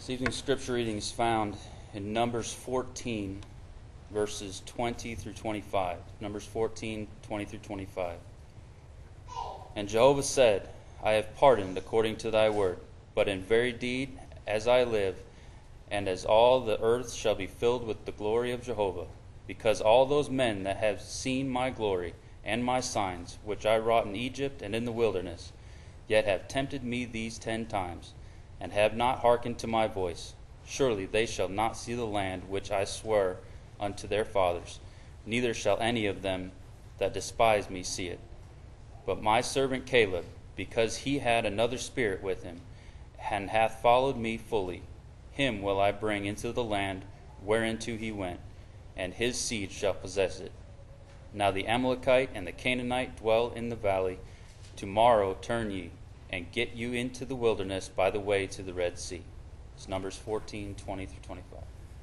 This evening's scripture reading is found in Numbers 14, verses 20 through 25. Numbers 14, 20 through 25. And Jehovah said, I have pardoned according to thy word, but in very deed, as I live, and as all the earth shall be filled with the glory of Jehovah, because all those men that have seen my glory and my signs, which I wrought in Egypt and in the wilderness, yet have tempted me these 10 times, and have not hearkened to my voice, surely they shall not see the land which I swore unto their fathers, neither shall any of them that despise me see it. But my servant Caleb, because he had another spirit with him, and hath followed me fully, him will I bring into the land whereinto he went, and his seed shall possess it. Now the Amalekite and the Canaanite dwell in the valley. Tomorrow turn ye, and get you into the wilderness by the way to the Red Sea. It's Numbers 14, 20 through 25.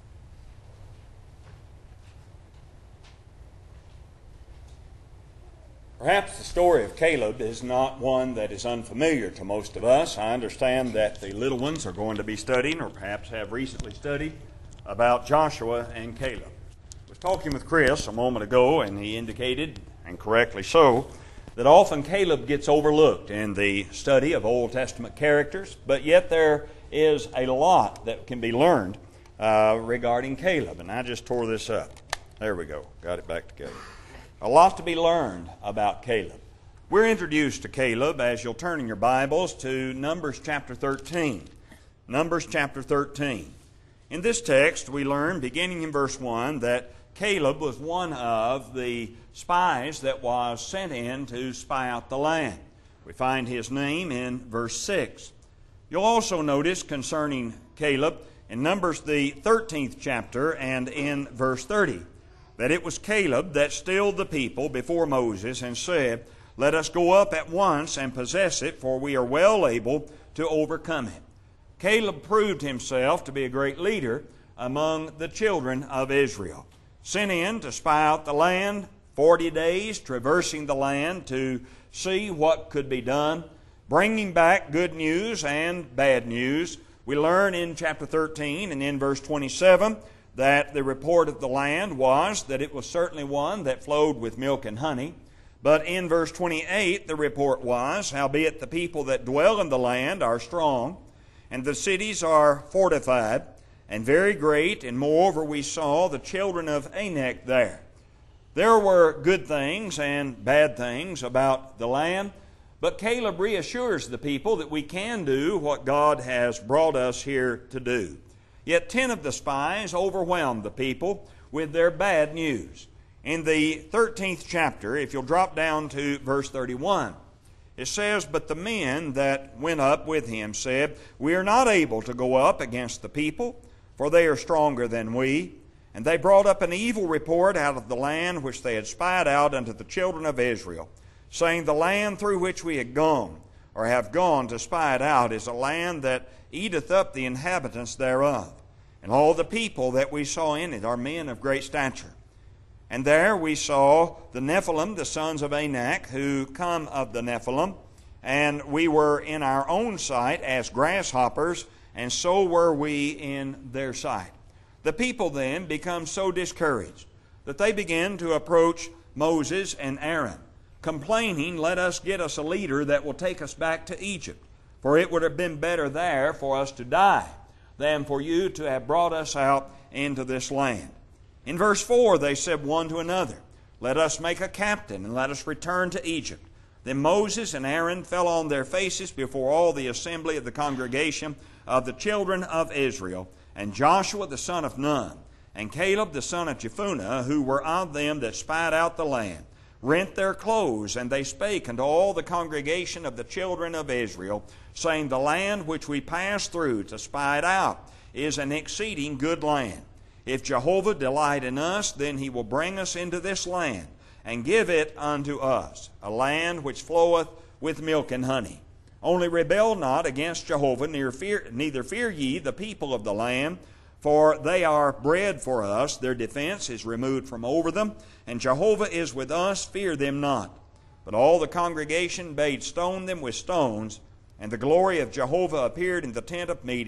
Perhaps the story of Caleb is not one that is unfamiliar to most of us. I understand that the little ones are going to be studying, or perhaps have recently studied, about Joshua and Caleb. I was talking with Chris a moment ago, and he indicated, and correctly so, that often Caleb gets overlooked in the study of Old Testament characters, but yet there is a lot that can be learned regarding Caleb. And I just tore this up. There we go. Got it back together. A lot to be learned about Caleb. We're introduced to Caleb, as you'll turn in your Bibles, to Numbers chapter 13. Numbers chapter 13. In this text, we learn, beginning in verse 1, that Caleb was one of the spies that was sent in to spy out the land. We find his name in verse 6. You'll also notice concerning Caleb in Numbers the 13th chapter and in verse 30, that it was Caleb that stilled the people before Moses and said, Let us go up at once and possess it, for we are well able to overcome it. Caleb proved himself to be a great leader among the children of Israel. Sent in to spy out the land, 40 days traversing the land to see what could be done, bringing back good news and bad news. We learn in chapter 13 and in verse 27 that the report of the land was that it was certainly one that flowed with milk and honey. But in verse 28 the report was, Howbeit the people that dwell in the land are strong, and the cities are fortified, and very great, and moreover we saw the children of Anak there. There were good things and bad things about the land, but Caleb reassures the people that we can do what God has brought us here to do. Yet 10 of the spies overwhelmed the people with their bad news. In the 13th chapter, if you'll drop down to verse 31, it says, But the men that went up with him said, We are not able to go up against the people, for they are stronger than we. And they brought up an evil report out of the land which they had spied out unto the children of Israel, saying, The land through which we had gone, or have gone to spy it out, is a land that eateth up the inhabitants thereof. And all the people that we saw in it are men of great stature. And there we saw the Nephilim, the sons of Anak, who come of the Nephilim, and we were in our own sight as grasshoppers, and so were we in their sight. The people then become so discouraged that they begin to approach Moses and Aaron, complaining, Let us get us a leader that will take us back to Egypt, for it would have been better there for us to die than for you to have brought us out into this land. In verse 4 they said one to another, Let us make a captain, and let us return to Egypt. Then Moses and Aaron fell on their faces before all the assembly of the congregation of the children of Israel, and Joshua the son of Nun, and Caleb the son of Jephunneh, who were of them that spied out the land, rent their clothes, and they spake unto all the congregation of the children of Israel, saying, The land which we passed through to spy it out is an exceeding good land. If Jehovah delight in us, then he will bring us into this land, and give it unto us, a land which floweth with milk and honey. Only rebel not against Jehovah, neither fear ye the people of the land, for they are bread for us. Their defense is removed from over them, and Jehovah is with us, fear them not. But all the congregation bade stone them with stones, and the glory of Jehovah appeared in the tent of meeting,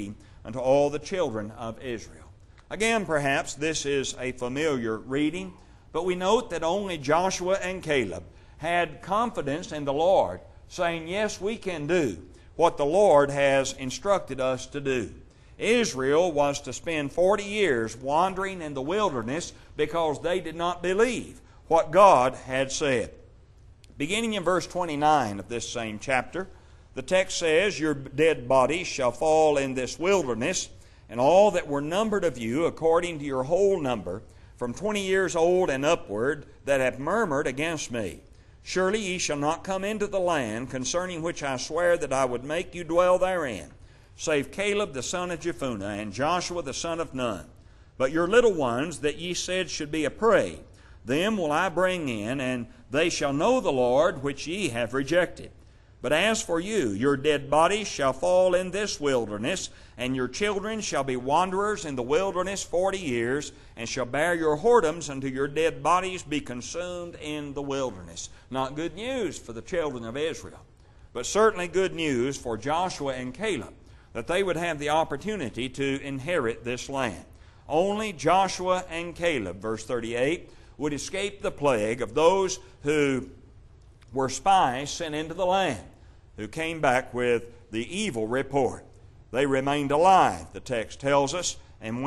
unto all the children of Israel. Again, perhaps this is a familiar reading, but we note that only Joshua and Caleb had confidence in the Lord, saying, yes, we can do what the Lord has instructed us to do. Israel was to spend 40 years wandering in the wilderness because they did not believe what God had said. Beginning in verse 29 of this same chapter, the text says, your dead bodies shall fall in this wilderness, and all that were numbered of you according to your whole number, from 20 years old and upward, that have murmured against me. Surely ye shall not come into the land concerning which I swear that I would make you dwell therein, save Caleb the son of Jephunneh and Joshua the son of Nun. But your little ones that ye said should be a prey, them will I bring in, and they shall know the Lord which ye have rejected. But as for you, your dead bodies shall fall in this wilderness, and your children shall be wanderers in the wilderness 40 years, and shall bear your whoredoms until your dead bodies be consumed in the wilderness. Not good news for the children of Israel, but certainly good news for Joshua and Caleb, that they would have the opportunity to inherit this land. Only Joshua and Caleb, verse 38, would escape the plague of those who were spies sent into the land, who came back with the evil report. They remained alive, the text tells us, and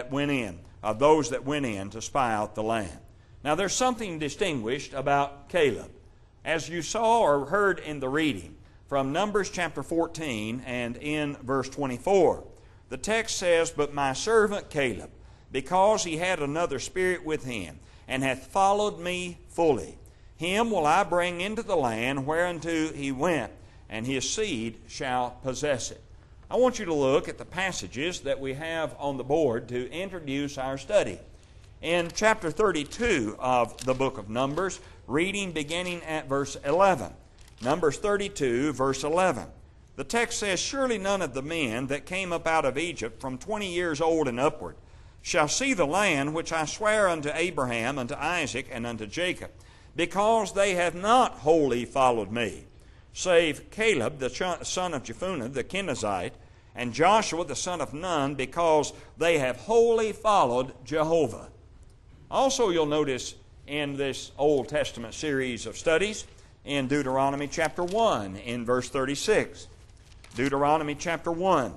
those that went in to spy out the land. Now there's something distinguished about Caleb. As you saw or heard in the reading from Numbers chapter 14 and in verse 24, the text says, but my servant Caleb, because he had another spirit with him, and hath followed me fully, him will I bring into the land whereunto he went, and his seed shall possess it. I want you to look at the passages that we have on the board to introduce our study. In chapter 32 of the book of Numbers, reading beginning at verse 11. Numbers 32, verse 11. The text says, surely none of the men that came up out of Egypt from 20 years old and upward shall see the land which I swear unto Abraham, unto Isaac, and unto Jacob, because they have not wholly followed me, save Caleb the son of Jephunneh the Kenizzite, and Joshua the son of Nun, because they have wholly followed Jehovah. Also you'll notice in this Old Testament series of studies, in Deuteronomy chapter 1, in verse 36. Deuteronomy chapter 1.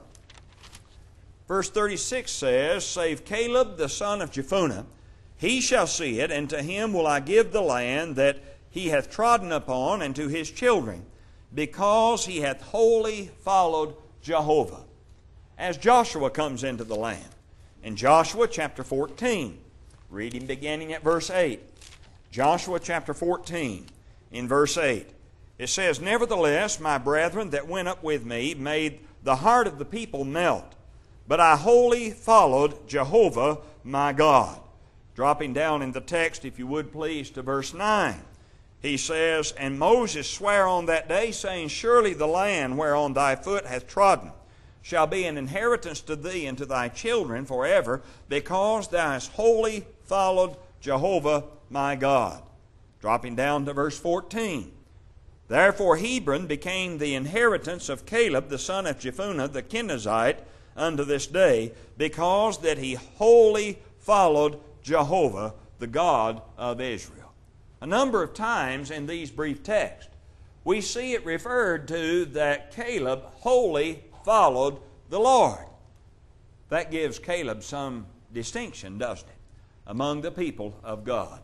Verse 36 says, save Caleb the son of Jephunneh, he shall see it, and to him will I give the land that he hath trodden upon, and to his children, because he hath wholly followed Jehovah. As Joshua comes into the land, in Joshua chapter 14, reading beginning at verse 8. Joshua chapter 14, in verse 8. It says, nevertheless, my brethren that went up with me made the heart of the people melt, but I wholly followed Jehovah my God. Dropping down in the text, if you would please, to verse 9. He says, and Moses sware on that day, saying, surely the land whereon thy foot hath trodden shall be an inheritance to thee and to thy children forever, because thou hast wholly followed Jehovah my God. Dropping down to verse 14. Therefore Hebron became the inheritance of Caleb the son of Jephunneh the Kenizzite unto this day, because that he wholly followed Jehovah, the God of Israel. A number of times in these brief texts, we see it referred to that Caleb wholly followed the Lord. That gives Caleb some distinction, doesn't it, among the people of God.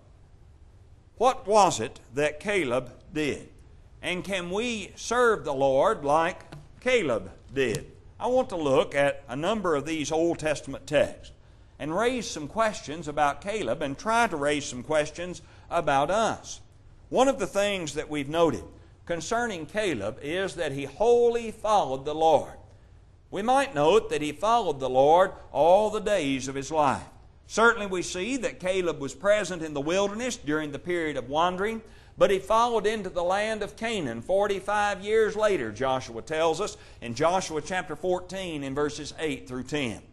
What was it that Caleb did? And can we serve the Lord like Caleb did? I want to look at a number of these Old Testament texts and raise some questions about Caleb and try to raise some questions about us. One of the things that we've noted concerning Caleb is that he wholly followed the Lord. We might note that he followed the Lord all the days of his life. Certainly we see that Caleb was present in the wilderness during the period of wandering, but he followed into the land of Canaan 45 years later, Joshua tells us in Joshua chapter 14 in verses 8 through 10.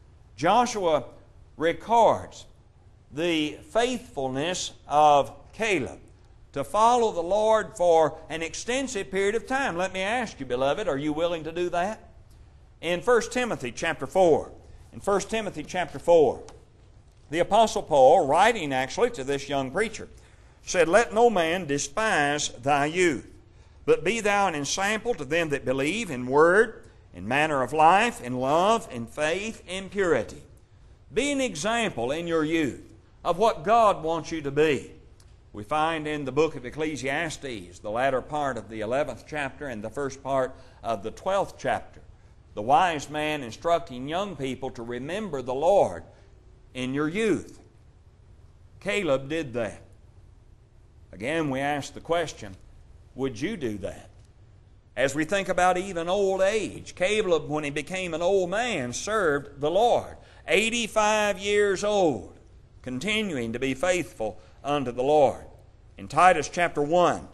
Joshua records the faithfulness of Caleb to follow the Lord for an extensive period of time. Let me ask you, beloved, are you willing to do that? in 1 Timothy chapter 4. In 1 Timothy chapter 4, the Apostle Paul, writing actually to this young preacher, said, "Let no man despise thy youth, but be thou an ensample to them that believe in word, in manner of life, in love, in faith, in purity." Be an example in your youth of what God wants you to be. We find in the book of Ecclesiastes, the latter part of the 11th chapter and the first part of the 12th chapter, the wise man instructing young people to remember the Lord in your youth. Caleb did that. Again, we ask the question, would you do that? As we think about even old age, Caleb, when he became an old man, served the Lord. 85 years old, continuing to be faithful unto the Lord. In Titus chapter 1,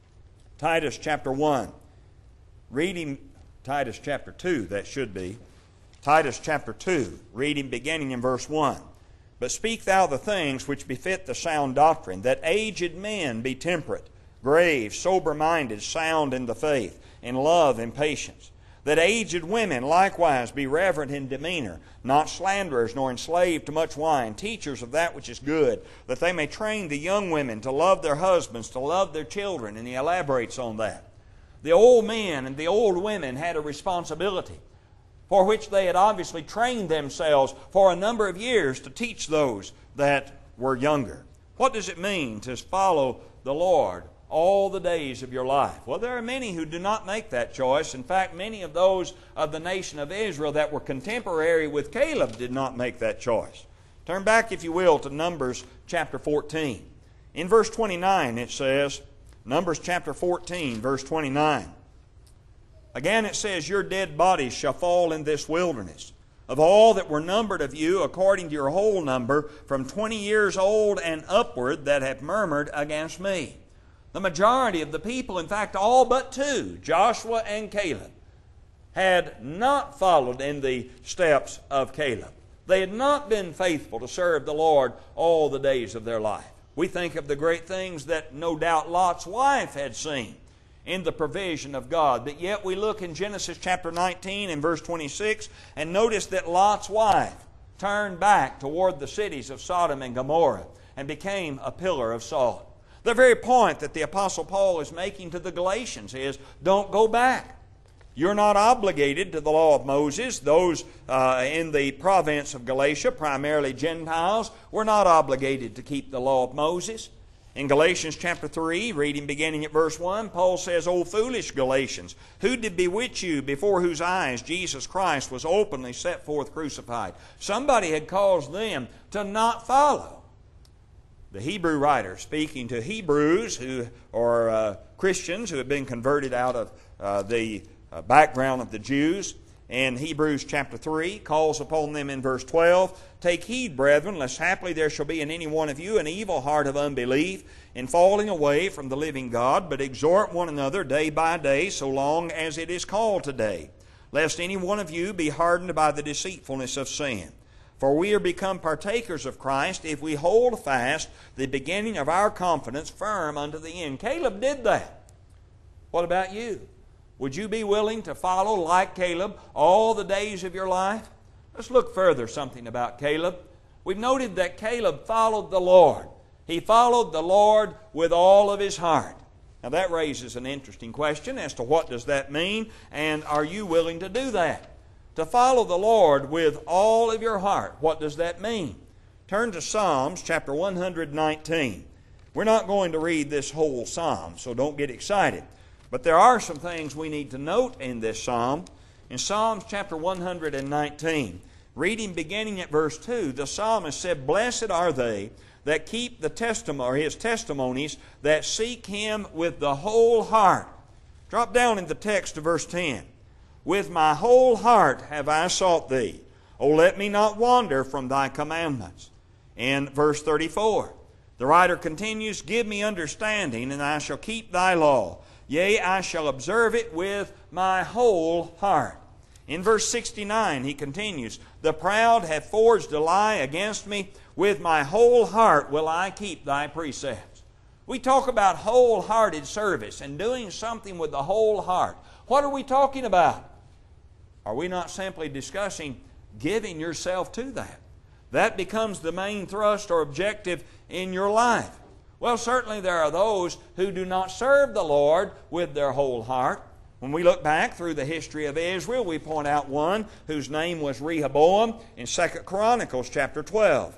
reading Titus chapter 2, that should be. Titus chapter 2, reading beginning in verse 1. "But speak thou the things which befit the sound doctrine, that aged men be temperate, grave, sober-minded, sound in the faith, in love and patience. That aged women likewise be reverent in demeanor, not slanderers, nor enslaved to much wine, teachers of that which is good, that they may train the young women to love their husbands, to love their children." And he elaborates on that. The old men and the old women had a responsibility for which they had obviously trained themselves for a number of years to teach those that were younger. What does it mean to follow the Lord all the days of your life? Well, there are many who do not make that choice. In fact, many of those of the nation of Israel that were contemporary with Caleb did not make that choice. Turn back, if you will, to Numbers chapter 14. In verse 29 it says, Numbers chapter 14, verse 29. Again it says, "Your dead bodies shall fall in this wilderness. Of all that were numbered of you, according to your whole number, from 20 years old and upward, that have murmured against me." The majority of the people, in fact all but two, Joshua and Caleb, had not followed in the steps of Caleb. They had not been faithful to serve the Lord all the days of their life. We think of the great things that no doubt Lot's wife had seen in the provision of God. But yet we look in Genesis chapter 19 and verse 26 and notice that Lot's wife turned back toward the cities of Sodom and Gomorrah and became a pillar of salt. The very point that the Apostle Paul is making to the Galatians is, don't go back. You're not obligated to the law of Moses. Those in the province of Galatia, primarily Gentiles, were not obligated to keep the law of Moses. In Galatians chapter 3, reading beginning at verse 1, Paul says, "O foolish Galatians, who did bewitch you, before whose eyes Jesus Christ was openly set forth crucified?" Somebody had caused them to not follow. The Hebrew writer, speaking to Hebrews who are Christians who have been converted out of the background of the Jews, in Hebrews chapter 3, calls upon them in verse 12, "Take heed, brethren, lest haply there shall be in any one of you an evil heart of unbelief, in falling away from the living God, but exhort one another day by day, so long as it is called today, lest any one of you be hardened by the deceitfulness of sin. For we are become partakers of Christ if we hold fast the beginning of our confidence firm unto the end." Caleb did that. What about you? Would you be willing to follow, like Caleb, all the days of your life? Let's look further something about Caleb. We've noted that Caleb followed the Lord. He followed the Lord with all of his heart. Now that raises an interesting question as to what does that mean, and are you willing to do that? To follow the Lord with all of your heart. What does that mean? Turn to Psalms chapter 119. We're not going to read this whole psalm, so don't get excited. But there are some things we need to note in this psalm. In Psalms chapter 119, reading beginning at verse 2, the psalmist said, "Blessed are they that keep the testimony, his testimonies, that seek him with the whole heart." Drop down in the text to verse 10. "With my whole heart have I sought thee. O let me not wander from thy commandments." In verse 34, the writer continues, "Give me understanding, and I shall keep thy law. Yea, I shall observe it with my whole heart." In verse 69, he continues, "The proud have forged a lie against me. With my whole heart will I keep thy precepts." We talk about wholehearted service and doing something with the whole heart. What are we talking about? Are we not simply discussing giving yourself to that? That becomes the main thrust or objective in your life. Well, certainly there are those who do not serve the Lord with their whole heart. When we look back through the history of Israel, we point out one whose name was Rehoboam in 2 Chronicles chapter 12.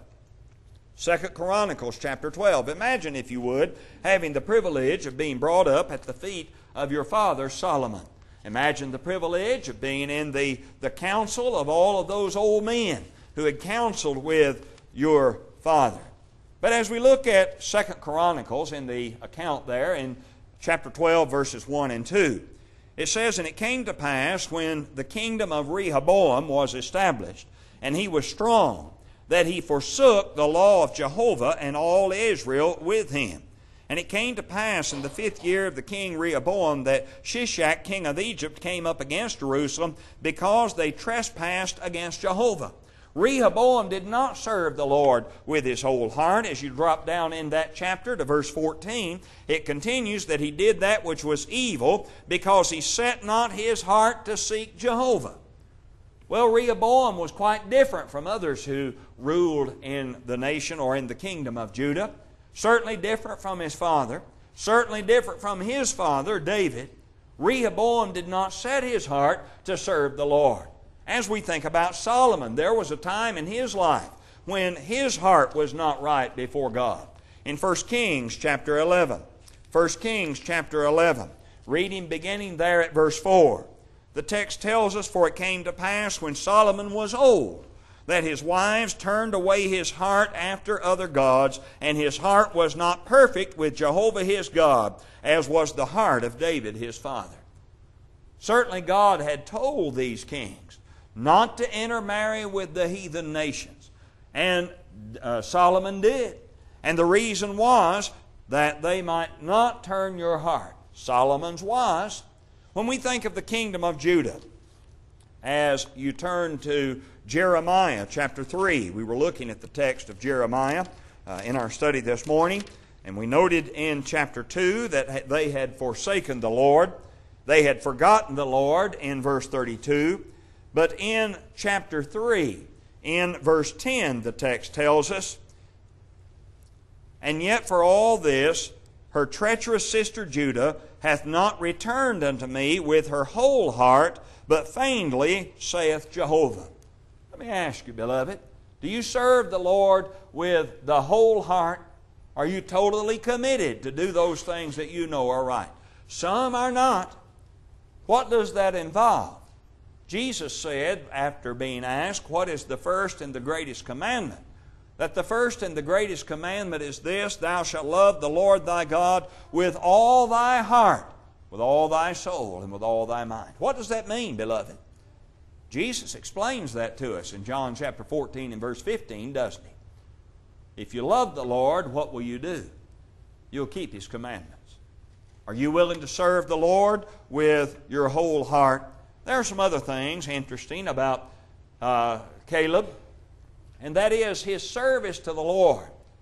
2 Chronicles chapter 12. Imagine, if you would, having the privilege of being brought up at the feet of your father Solomon. Imagine the privilege of being in the council of all of those old men who had counseled with your father. But as we look at 2 Chronicles in the account there in chapter 12 verses 1 and 2, it says, "And it came to pass when the kingdom of Rehoboam was established, and he was strong, that he forsook the law of Jehovah and all Israel with him. And it came to pass in the 5th year of the king Rehoboam that Shishak king of Egypt came up against Jerusalem, because they trespassed against Jehovah." Rehoboam did not serve the Lord with his whole heart. As you drop down in that chapter to verse 14, it continues that he did that which was evil, because he set not his heart to seek Jehovah. Well, Rehoboam was quite different from others who ruled in the nation or in the kingdom of Judah. Certainly different from his father. Certainly different from his father, David. Rehoboam did not set his heart to serve the Lord. As we think about Solomon, there was a time in his life when his heart was not right before God. In 1 Kings chapter 11, 1 Kings chapter 11, reading beginning there at verse 4, the text tells us, "For it came to pass when Solomon was old, that his wives turned away his heart after other gods, and his heart was not perfect with Jehovah his God, as was the heart of David his father." Certainly God had told these kings not to intermarry with the heathen nations. And Solomon did. And the reason was that they might not turn your heart. Solomon's was. When we think of the kingdom of Judah, as you turn to Jeremiah chapter 3, we were looking at the text of Jeremiah in our study this morning, and we noted in chapter 2 that they had forsaken the Lord. They had forgotten the Lord in verse 32. But in chapter 3, in verse 10, the text tells us, "And yet for all this, her treacherous sister Judah hath not returned unto me with her whole heart, but feignedly, saith Jehovah." Let me ask you, beloved, do you serve the Lord with the whole heart? Are you totally committed to do those things that you know are right? Some are not. What does that involve? Jesus said, after being asked, "What is the first and the greatest commandment?" That the first and the greatest commandment is this: "Thou shalt love the Lord thy God with all thy heart, with all thy soul, and with all thy mind." What does that mean, beloved? Jesus explains that to us in John chapter 14 and verse 15, doesn't he? If you love the Lord, what will you do? You'll keep His commandments. Are you willing to serve the Lord with your whole heart? There are some other things interesting about Caleb, and that is his service to the Lord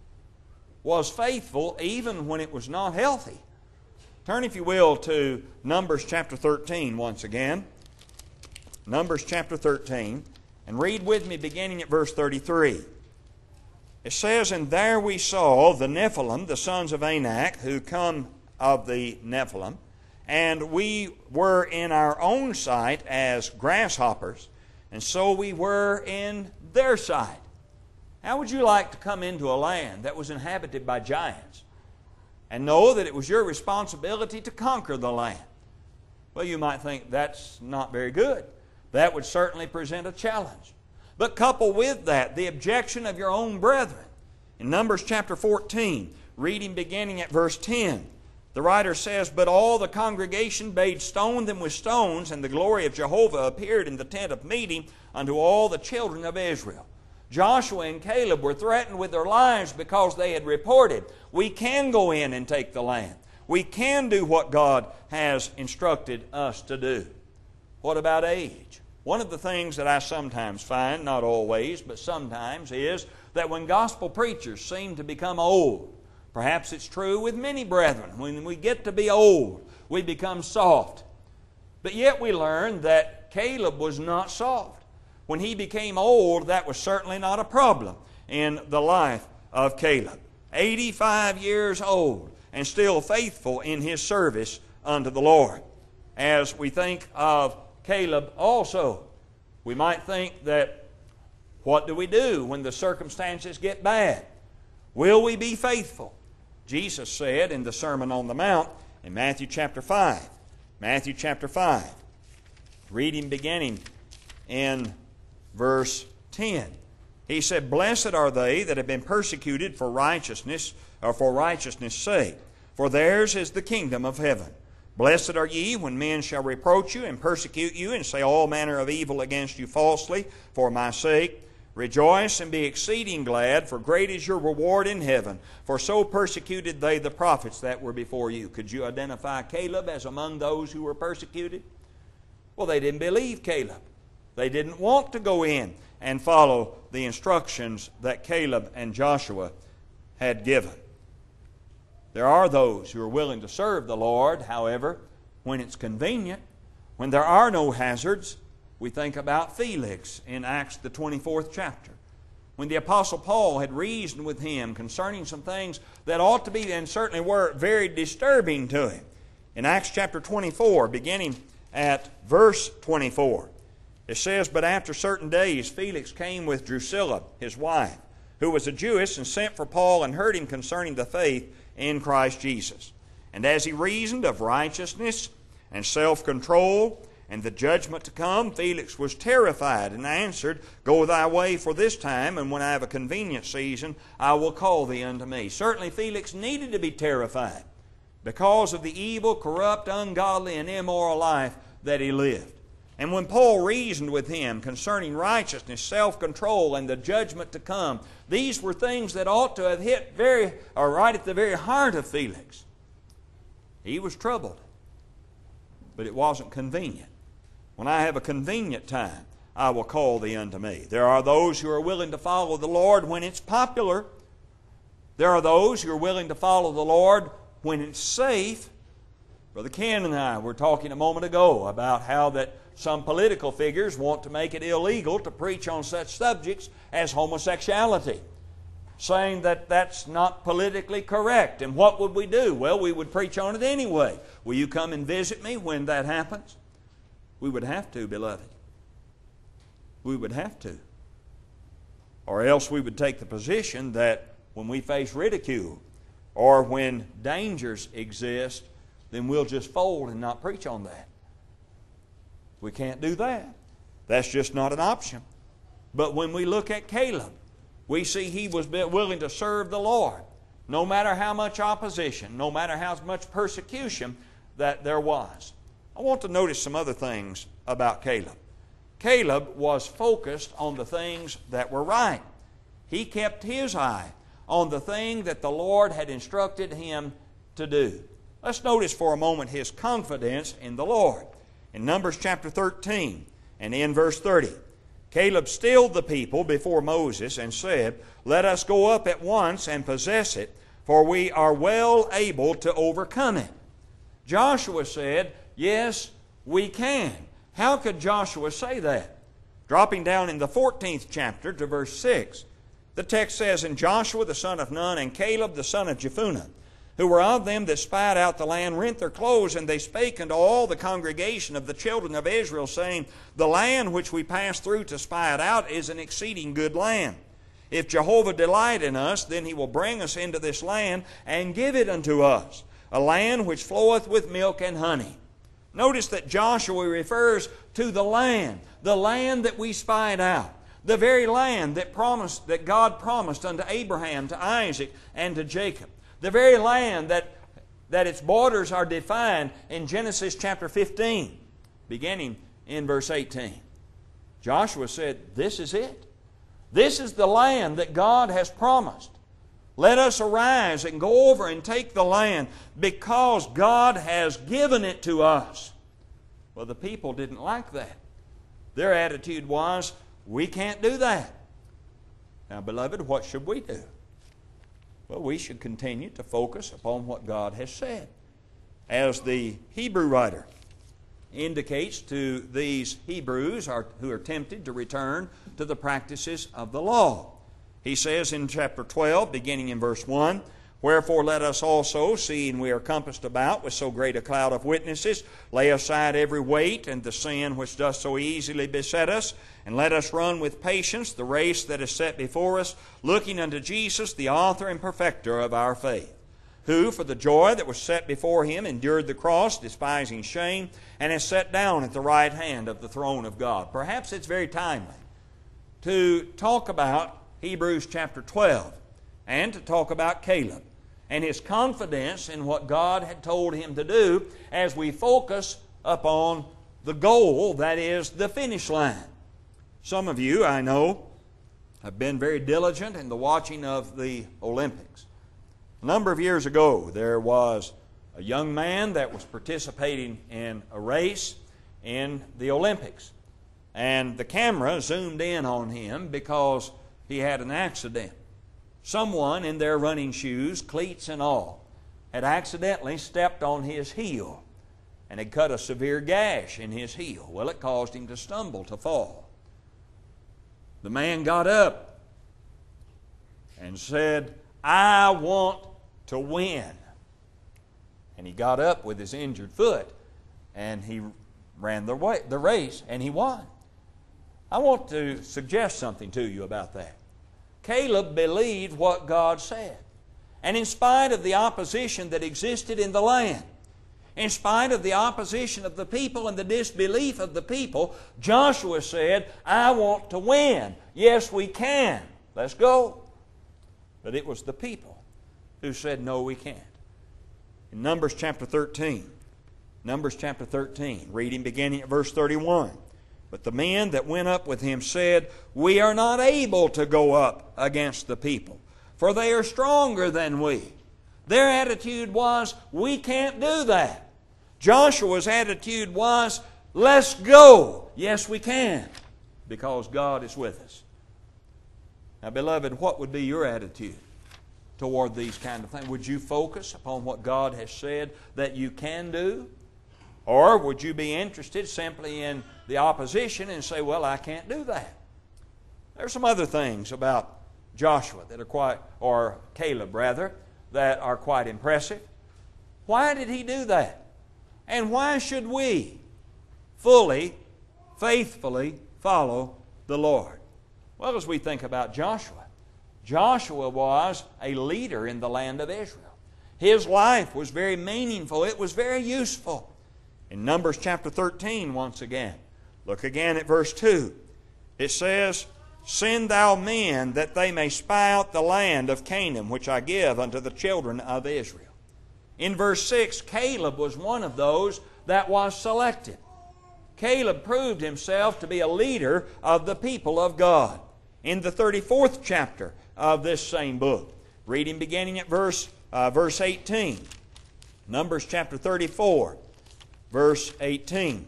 was faithful even when it was not healthy. Turn, if you will, to Numbers chapter 13 once again. Numbers chapter 13, and read with me beginning at verse 33. It says, "And there we saw the Nephilim, the sons of Anak, who come of the Nephilim, and we were in our own sight as grasshoppers, and so we were in their sight." How would you like to come into a land that was inhabited by giants and know that it was your responsibility to conquer the land? Well, you might think that's not very good. That would certainly present a challenge. But couple with that the objection of your own brethren. In Numbers chapter 14, reading beginning at verse 10, the writer says, "But all the congregation bade stone them with stones, and the glory of Jehovah appeared in the tent of meeting unto all the children of Israel." Joshua and Caleb were threatened with their lives because they had reported, "We can go in and take the land. We can do what God has instructed us to do." What about age? One of the things that I sometimes find, not always, but sometimes, is that when gospel preachers seem to become old, perhaps it's true with many brethren, when we get to be old, we become soft. But yet we learn that Caleb was not soft. When he became old, that was certainly not a problem in the life of Caleb. 85 years old and still faithful in his service unto the Lord. As we think of Caleb also, we might think that, what do we do when the circumstances get bad? Will we be faithful? Jesus said in the Sermon on the Mount in Matthew chapter 5. Matthew chapter 5. Reading beginning in verse 10. He said, "Blessed are they that have been persecuted for righteousness, or for righteousness' sake, for theirs is the kingdom of heaven. Blessed are ye when men shall reproach you and persecute you and say all manner of evil against you falsely for my sake. Rejoice and be exceeding glad, for great is your reward in heaven. For so persecuted they the prophets that were before you." Could you identify Caleb as among those who were persecuted? Well, they didn't believe Caleb. They didn't want to go in and follow the instructions that Caleb and Joshua had given. There are those who are willing to serve the Lord, however, when it's convenient, when there are no hazards. We think about Felix in Acts the 24th chapter, when the Apostle Paul had reasoned with him concerning some things that ought to be, and certainly were, very disturbing to him. In Acts chapter 24, beginning at verse 24, it says, "But after certain days Felix came with Drusilla, his wife, who was a Jewess, and sent for Paul and heard him concerning the faith in Christ Jesus. And as he reasoned of righteousness and self-control and the judgment to come, Felix was terrified and answered, Go thy way for this time, and when I have a convenient season, I will call thee unto me." Certainly Felix needed to be terrified because of the evil, corrupt, ungodly, and immoral life that he lived. And when Paul reasoned with him concerning righteousness, self-control, and the judgment to come, these were things that ought to have hit right at the very heart of Felix. He was troubled, but it wasn't convenient. When I have a convenient time, I will call thee unto me. There are those who are willing to follow the Lord when it's popular. There are those who are willing to follow the Lord when it's safe. Brother Ken and I were talking a moment ago about how that some political figures want to make it illegal to preach on such subjects as homosexuality, saying that that's not politically correct. And what would we do? Well, we would preach on it anyway. Will you come and visit me when that happens? We would have to, beloved. We would have to. Or else we would take the position that when we face ridicule or when dangers exist, then we'll just fold and not preach on that. We can't do that. That's just not an option. But when we look at Caleb, we see he was willing to serve the Lord, no matter how much opposition, no matter how much persecution that there was. I want to notice some other things about Caleb. Caleb was focused on the things that were right. He kept his eye on the thing that the Lord had instructed him to do. Let's notice for a moment his confidence in the Lord. In Numbers chapter 13 and in verse 30, Caleb stilled the people before Moses and said, "Let us go up at once and possess it, for we are well able to overcome it." Joshua said, "Yes, we can." How could Joshua say that? Dropping down in the 14th chapter to verse 6, the text says, "And Joshua the son of Nun and Caleb the son of Jephunneh, who were of them that spied out the land, rent their clothes, and they spake unto all the congregation of the children of Israel, saying, The land which we passed through to spy it out is an exceeding good land. If Jehovah delight in us, then He will bring us into this land and give it unto us, a land which floweth with milk and honey." Notice that Joshua refers to the land that we spied out, the very land that God promised unto Abraham, to Isaac, and to Jacob. The very land that its borders are defined in Genesis chapter 15, beginning in verse 18. Joshua said, "This is it. This is the land that God has promised. Let us arise and go over and take the land because God has given it to us." Well, the people didn't like that. Their attitude was, "We can't do that." Now, beloved, what should we do? Well, we should continue to focus upon what God has said. As the Hebrew writer indicates to these Hebrews who are tempted to return to the practices of the law. He says in chapter 12, beginning in verse 1, "Wherefore let us also, seeing we are compassed about with so great a cloud of witnesses, lay aside every weight and the sin which doth so easily beset us, and let us run with patience the race that is set before us, looking unto Jesus, the author and perfecter of our faith, who for the joy that was set before him endured the cross, despising shame, and is set down at the right hand of the throne of God." Perhaps it's very timely to talk about Hebrews chapter 12 and to talk about Caleb and his confidence in what God had told him to do as we focus upon the goal, that is, the finish line. Some of you, I know, have been very diligent in the watching of the Olympics. A number of years ago, there was a young man that was participating in a race in the Olympics. And the camera zoomed in on him because he had an accident. Someone in their running shoes, cleats and all, had accidentally stepped on his heel and had cut a severe gash in his heel. Well, it caused him to stumble, to fall. The man got up and said, "I want to win." And he got up with his injured foot and he ran the race and he won. I want to suggest something to you about that. Caleb believed what God said. And in spite of the opposition that existed in the land, in spite of the opposition of the people and the disbelief of the people, Joshua said, "I want to win. Yes, we can. Let's go." But it was the people who said, "No, we can't." In Numbers chapter 13, reading beginning at verse 31, "But the men that went up with him said, We are not able to go up against the people, for they are stronger than we." Their attitude was, "We can't do that." Joshua's attitude was, "Let's go. Yes, we can, because God is with us." Now, beloved, what would be your attitude toward these kind of things? Would you focus upon what God has said that you can do? Or would you be interested simply in the opposition and say, "Well, I can't do that"? There are some other things about Joshua that are or Caleb rather, that are quite impressive. Why did he do that? And why should we fully, faithfully follow the Lord? Well, as we think about Joshua, Joshua was a leader in the land of Israel. His life was very meaningful. It was very useful. In Numbers chapter 13, once again, look again at verse 2. It says, "Send thou men that they may spy out the land of Canaan, which I give unto the children of Israel." In verse 6, Caleb was one of those that was selected. Caleb proved himself to be a leader of the people of God. In the 34th chapter of this same book, reading beginning at verse 18, Numbers chapter 34, verse 18.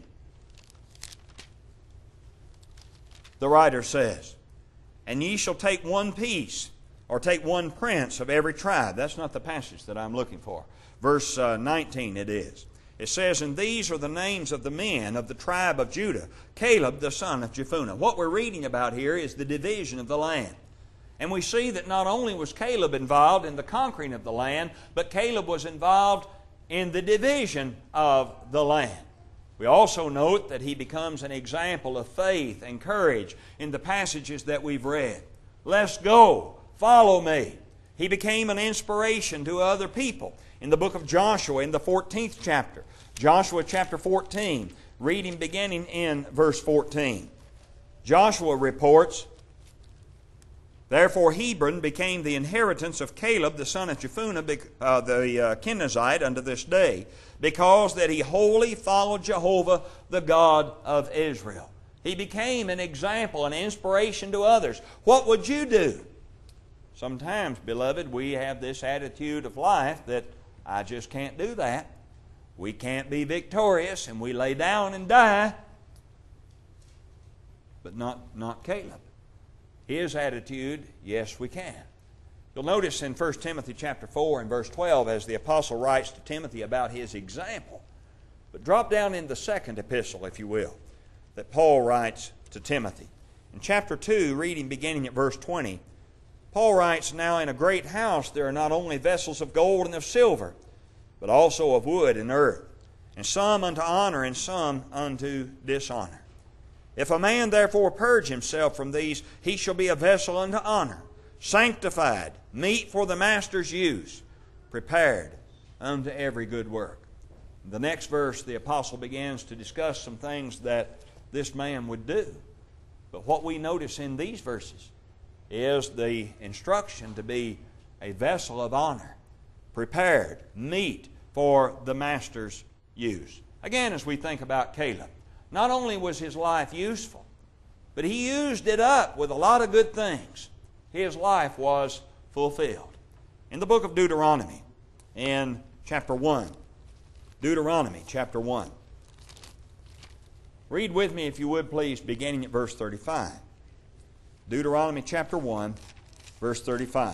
The writer says, "And ye shall take one piece, or take one prince of every tribe." That's not the passage that I'm looking for. Verse 19 it is. It says, "And these are the names of the men of the tribe of Judah, Caleb the son of Jephunneh." What we're reading about here is the division of the land. And we see that not only was Caleb involved in the conquering of the land, but Caleb was involved in the division of the land. We also note that he becomes an example of faith and courage in the passages that we've read. "Let's go. Follow me." He became an inspiration to other people. In the book of Joshua, in the 14th chapter, Joshua chapter 14, reading beginning in verse 14. Joshua reports, "Therefore Hebron became the inheritance of Caleb the son of Jephunneh the Kenizzite unto this day, because that he wholly followed Jehovah the God of Israel." He became an example, an inspiration to others. What would you do? Sometimes, beloved, we have this attitude of life that I just can't do that. We can't be victorious, and we lay down and die. But not Caleb. His attitude, yes, we can. You'll notice in 1 Timothy chapter 4 and verse 12, as the apostle writes to Timothy about his example, But drop down in the second epistle, if you will, that Paul writes to Timothy. In chapter 2, reading beginning at verse 20, Paul writes, "Now in a great house there are not only vessels of gold and of silver, but also of wood and earth, and some unto honor and some unto dishonor. If a man therefore purge himself from these, he shall be a vessel unto honor, sanctified, meet for the master's use, prepared unto every good work." In the next verse, the apostle begins to discuss some things that this man would do. But what we notice in these verses is the instruction to be a vessel of honor, prepared, meet for the master's use. Again, as we think about Caleb, not only was his life useful, but he used it up with a lot of good things. His life was fulfilled. In the book of Deuteronomy, in chapter 1, Deuteronomy chapter 1. Read with me, if you would please, beginning at verse 35. Deuteronomy chapter 1, verse 35.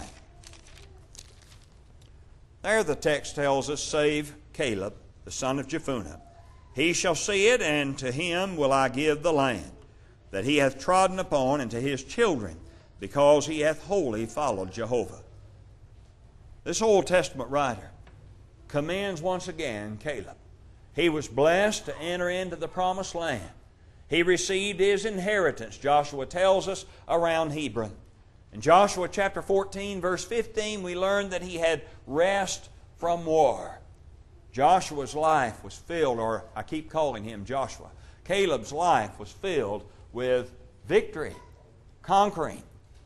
There the text tells us, "Save Caleb, the son of Jephunneh. He shall see it, and to him will I give the land that he hath trodden upon, and to his children, because he hath wholly followed Jehovah." This Old Testament writer commends once again Caleb. He was blessed to enter into the promised land. He received his inheritance, Joshua tells us, around Hebron. In Joshua chapter 14, verse 15, we learn that he had rest from war. Joshua's life was filled, or I keep calling him Joshua. Caleb's life was filled with victory, conquering.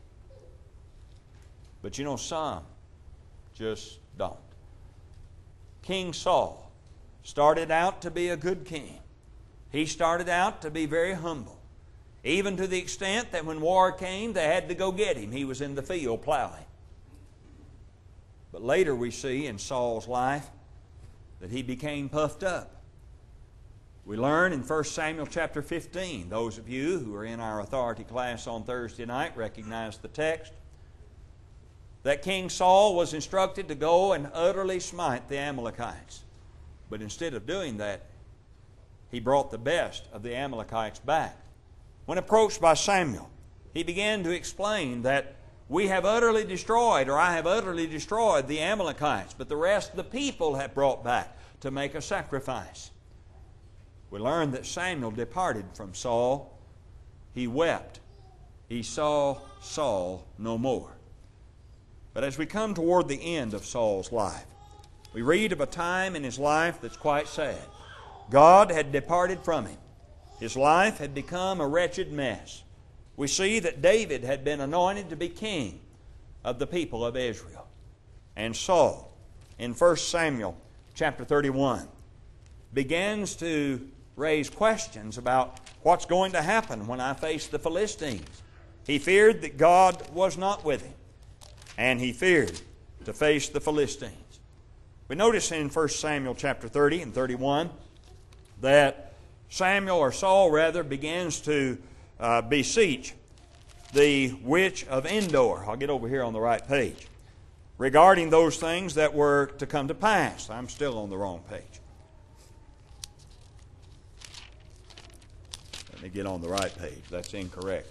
But you know, some just don't. King Saul started out to be a good king. He started out to be very humble, even to the extent that when war came, they had to go get him. He was in the field plowing. But later we see in Saul's life that he became puffed up. We learn in 1 Samuel chapter 15, those of you who are in our authority class on Thursday night recognize the text, that King Saul was instructed to go and utterly smite the Amalekites. But instead of doing that, he brought the best of the Amalekites back. When approached by Samuel, he began to explain that we have utterly destroyed, or I have utterly destroyed the Amalekites, but the rest of the people have brought back to make a sacrifice. We learn that Samuel departed from Saul. He wept. He saw Saul no more. But as we come toward the end of Saul's life, we read of a time in his life that's quite sad. God had departed from him. His life had become a wretched mess. We see that David had been anointed to be king of the people of Israel. And Saul, in 1 Samuel chapter 31, begins to raise questions about what's going to happen when I face the Philistines. He feared that God was not with him, and he feared to face the Philistines. We notice in 1 Samuel chapter 30 and 31 that Saul begins to beseech the witch of Endor. I'll get over here on the right page. Regarding those things that were to come to pass. I'm still on the wrong page. Let me get on the right page. That's incorrect.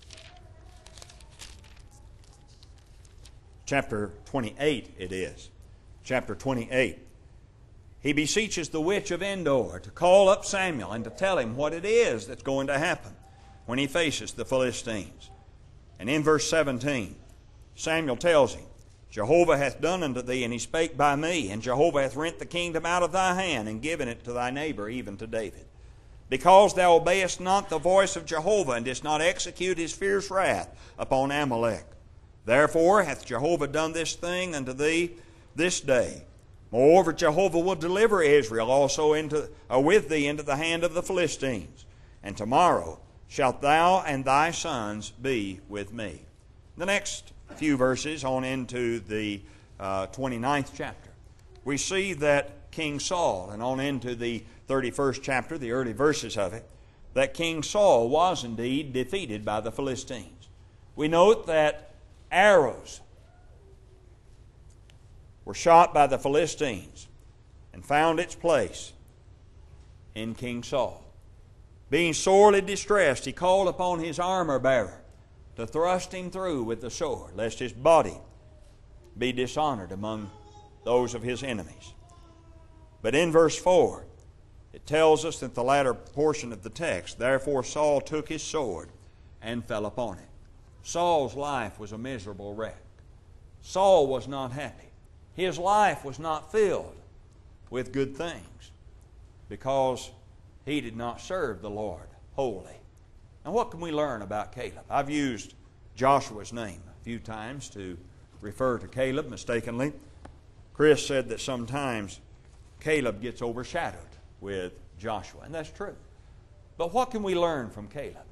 Chapter 28 it is. Chapter 28. He beseeches the witch of Endor to call up Samuel and to tell him what it is that's going to happen when he faces the Philistines. And in verse 17, Samuel tells him, Jehovah hath done unto thee, and he spake by me, and Jehovah hath rent the kingdom out of thy hand, and given it to thy neighbor, even to David. Because thou obeyest not the voice of Jehovah, and didst not execute his fierce wrath upon Amalek. Therefore hath Jehovah done this thing unto thee this day. Moreover, Jehovah will deliver Israel also with thee into the hand of the Philistines. And tomorrow shalt thou and thy sons be with me. The next few verses on into the 29th chapter, we see that King Saul, and on into the 31st chapter, the early verses of it, that King Saul was indeed defeated by the Philistines. We note that arrows were shot by the Philistines and found its place in King Saul. Being sorely distressed, he called upon his armor-bearer to thrust him through with the sword, lest his body be dishonored among those of his enemies. But in verse 4, it tells us that the latter portion of the text, therefore Saul took his sword and fell upon it. Saul's life was a miserable wreck. Saul was not happy. His life was not filled with good things because he did not serve the Lord wholly. Now what can we learn about Caleb? I've used Joshua's name a few times to refer to Caleb mistakenly. Chris said that sometimes Caleb gets overshadowed with Joshua, and that's true. But what can we learn from Caleb?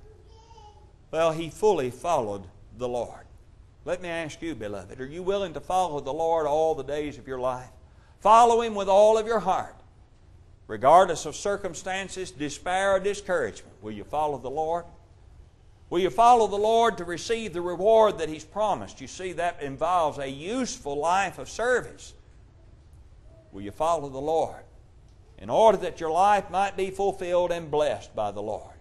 Well, he fully followed the Lord. Let me ask you, beloved, are you willing to follow the Lord all the days of your life? Follow Him with all of your heart. Regardless of circumstances, despair, or discouragement, will you follow the Lord? Will you follow the Lord to receive the reward that He's promised? You see, that involves a useful life of service. Will you follow the Lord in order that your life might be fulfilled and blessed by the Lord?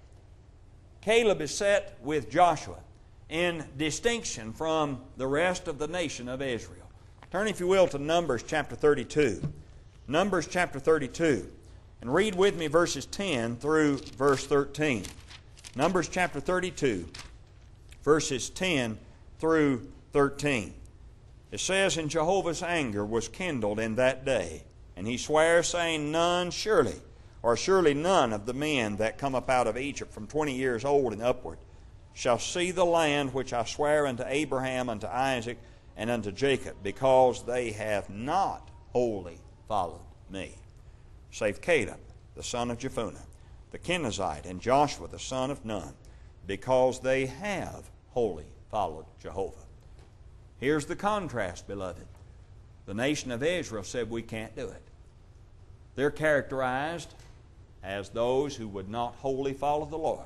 Caleb is set with Joshua in distinction from the rest of the nation of Israel. Turn, if you will, to Numbers chapter 32. Numbers chapter 32. And read with me verses 10 through verse 13. Numbers chapter 32, verses 10 through 13. It says, And Jehovah's anger was kindled in that day, and he sware, saying, None surely, or surely none of the men that come up out of Egypt from 20 years old and upward, shall see the land which I swear unto Abraham, unto Isaac, and unto Jacob, because they have not wholly followed me. Save Caleb, the son of Jephunneh, the Kenizzite, and Joshua, the son of Nun, because they have wholly followed Jehovah. Here's the contrast, beloved. The nation of Israel said, we can't do it. They're characterized as those who would not wholly follow the Lord.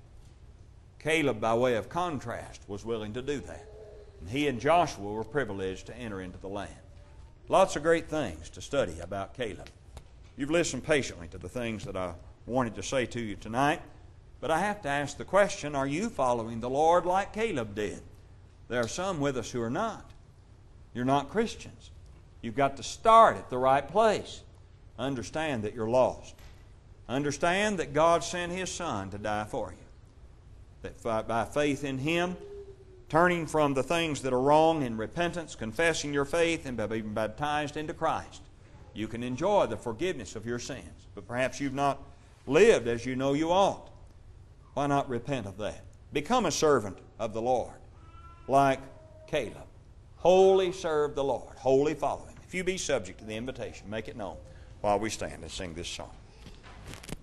Caleb, by way of contrast, was willing to do that. And he and Joshua were privileged to enter into the land. Lots of great things to study about Caleb. You've listened patiently to the things that I wanted to say to you tonight, but I have to ask the question, are you following the Lord like Caleb did? There are some with us who are not. You're not Christians. You've got to start at the right place. Understand that you're lost. Understand that God sent His Son to die for you. That by faith in Him, turning from the things that are wrong in repentance, confessing your faith, and by being baptized into Christ, you can enjoy the forgiveness of your sins. But perhaps you've not lived as you know you ought. Why not repent of that? Become a servant of the Lord, like Caleb. Wholly serve the Lord. Wholly follow Him. If you be subject to the invitation, make it known while we stand and sing this song.